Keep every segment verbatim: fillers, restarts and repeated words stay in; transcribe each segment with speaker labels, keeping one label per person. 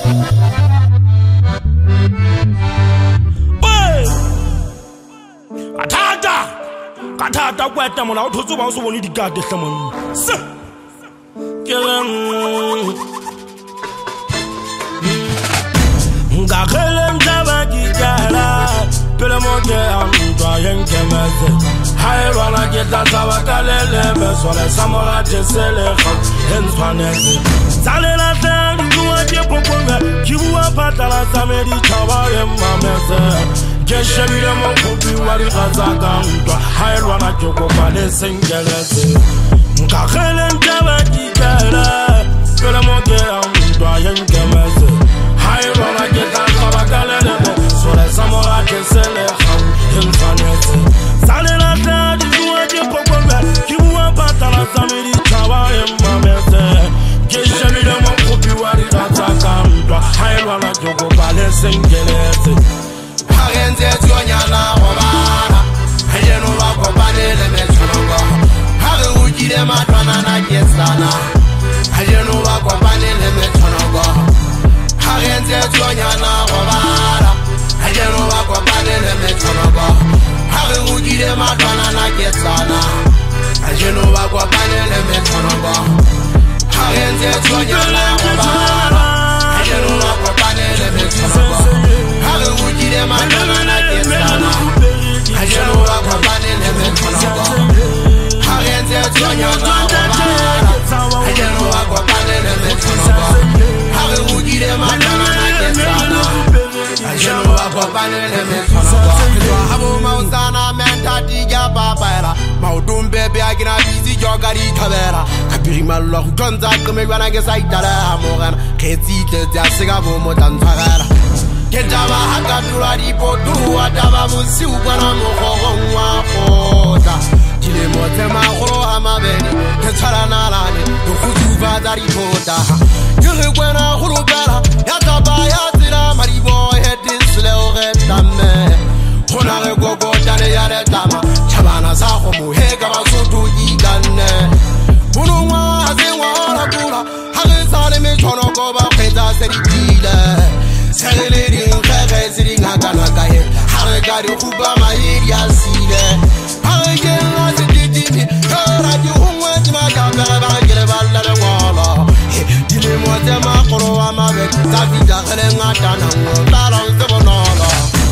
Speaker 1: Katata kweta mona o thotse ba o se bone dikate hlamong se ke reng ngakele ndaba dikala pele mo ke amntwa yenkemetse hae bana ke tlatsa bakalele besole samora tesele kha entshwanetse tsalela tla diwa ke poponga ke bua patala tsa me di tshaba ye mametse ke shebile mo kopi wa di gatsaka ntwa hae bana ke go bale sengeletse ngakele ndaba dikala pele mo ke amntwa yenkemetse hae bana ke tlatsa bakalele besole samora tesele kha entshwanetse tsalela tla diwa ke poponga ke bua patala tsa me di tshaba ye mametse ke shebile mo kopi wa di gatsaka ntwa hae bana ke go bale sengeletse
Speaker 2: Hagenze tuonyana obara Hajeno wako panele metronogo Hage ujide matwana na kesana Hajeno wako panele metronogo Hagenze tuonyana obara Hajeno wako panele metronogo Hage ujide matwana na kesana Hajeno wako panele metronogo Hagenze tuonyana obara Hajeno wako panele metronogo Hage ujide matwana na kesana Hajeno wako panele metronogo Hagenze tuonyana obara Hajeno wako panele metronogo Hage ujide matwana na kesana Hajeno wako panele metronogo Habo mausana menta tiga papera Maudumbe beagina bizi jogari tabera Kapiri malwa kutonza kumegwana gesaitara Amogana ketite tiasiga bomo tanzagara Ketaba hakatura ripotu Ataba musi ukwana mokogongwa kota Chile mote makoro hamabeni Ketara nalani Nukutu vada ripota Yuri kwena hurubera Yataba yatira maribo Hedisle uretame Honare gogo dane yare tama Chabana saho muhega masutu igane Bunungwa hazingwa ora kura Hage sale me chono koba Keta seri kile Serele rin khere siri ngakana kahe Hage gari kuba mahiri asile Hage genga se ditimi Kora di hungwe tima Kapere bangele balare wala Dile mote makoro amabe Tafida khere ngatana Ngotara usebonala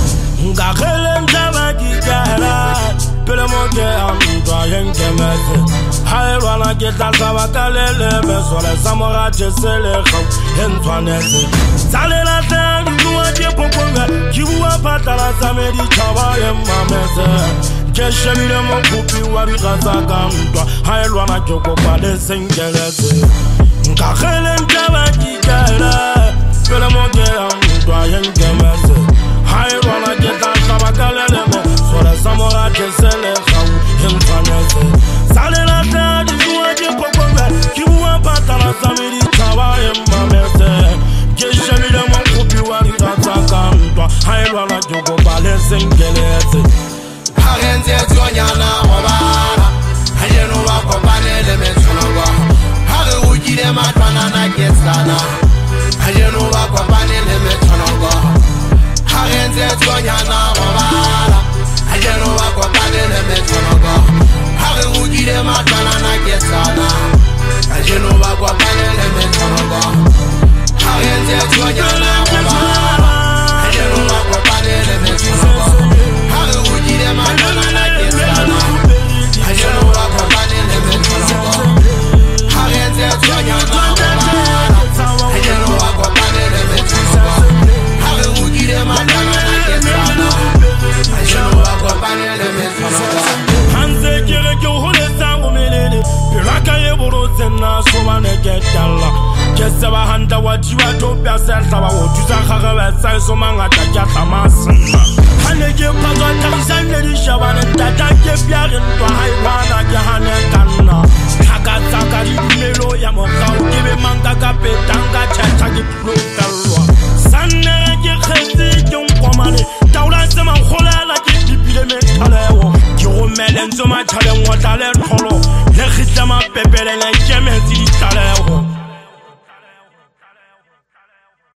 Speaker 1: ngakele ndaba dikala pele mo ke amntwa yenkemetse hae bana ke tlatsa bakalele besole samora tesele kha entshwanetse tsalela tla diwa ke poponga ke bua patala tsa me di tshaba ye mametse ke shebile mo kopi wa di gatsaka ntwa hae bana ke go bale sengeletse ngakele ndaba dikala pele mo ke amntwa yenkemetse hae bana ke tlatsa bakalele besole samora tesele kha entshwanetse tsalela tla diwa ke poponga ke bua patala tsa me di tshaba ye mametse ke shebile mo kopi wa di gatsaka ntwa hae bana ke go bale sengeletse
Speaker 2: Hagenze tuonyana obara Hajeno wako panele metronogo Hage ujide matwana na kesana Hajeno wako panele metronogo Hagenze tuonyana obara Hajeno wako panele metronogo Hage ujide matwana na kesana Hajeno wako panele metronogo Hagenze tuonyana obara Hajeno wako panele metronogo Hage ujide matwana na kesana Hajeno wako panele metronogo Hagenze tuonyana obara Hajeno wako panele metronogo Hage ujide matwana na kesana Hajeno wako panele metronogo
Speaker 1: Hanze kere ke hole sango melele Piraka ye boro zena sobane ketala Keseba handa wajiwa topia selta wa wotuza khagawa sai so mangata kya tamasna Hane ke paga tarisane di shabane tata ke biare ntwa haiwana ke hane kanna Kaka takari melo ya mokau kebe manga kape